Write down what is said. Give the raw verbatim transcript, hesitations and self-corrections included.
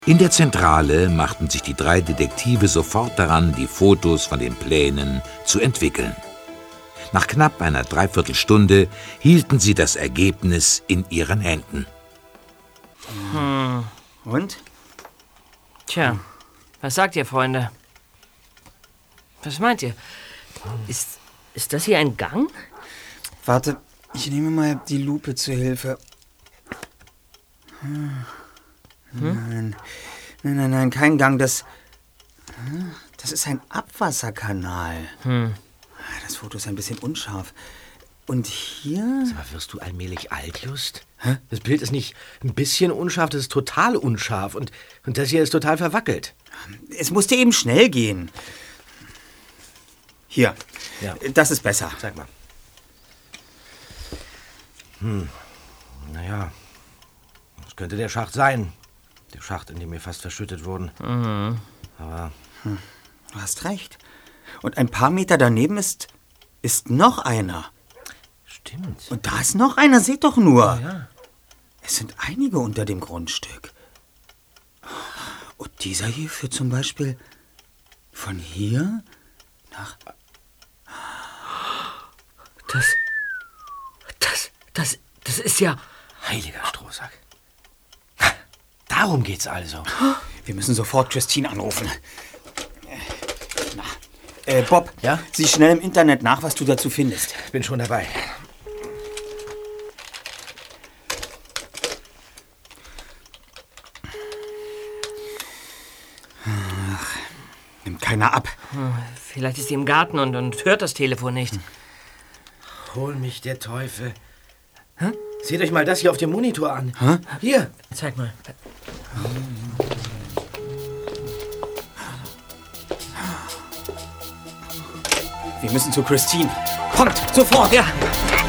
In der Zentrale machten sich die drei Detektive sofort daran, die Fotos von den Plänen zu entwickeln. Nach knapp einer Dreiviertelstunde hielten sie das Ergebnis in ihren Händen. Hm. Und? Tja, was sagt ihr, Freunde? Was meint ihr? Ist, ist das hier ein Gang? Warte, ich nehme mal die Lupe zur Hilfe. Hm. Nein, nein, nein, nein, kein Gang. Das, das ist ein Abwasserkanal. Hm. Das Foto ist ein bisschen unscharf. Und hier? Aber wirst du allmählich alt, Just? Hä? Das Bild ist nicht ein bisschen unscharf, das ist total unscharf. Und, und das hier ist total verwackelt. Es musste eben schnell gehen. Hier, ja. Das ist besser. Sag mal. Hm, naja, das könnte der Schacht sein. Der Schacht, in dem wir fast verschüttet wurden. Mhm. Aber... Hm, du hast recht. Und ein paar Meter daneben ist, ist noch einer. Stimmt. Und da ist noch einer, seht doch nur. Ja, ja. Es sind einige unter dem Grundstück. Und dieser hier führt zum Beispiel von hier nach... Das... Das... Das... Das ist ja... Heiliger Strohsack. Darum geht's also. Wir müssen sofort Christine anrufen. Na, äh, Bob, ja? sieh schnell im Internet nach, was du dazu findest. Ich bin schon dabei. Ach, nimmt keiner ab. Vielleicht ist sie im Garten und, und hört das Telefon nicht. Hol mich der Teufel. Hä? Seht euch mal das hier auf dem Monitor an. Hä? Hier. Zeig mal. Wir müssen zu Christine. Kommt, sofort! Ja.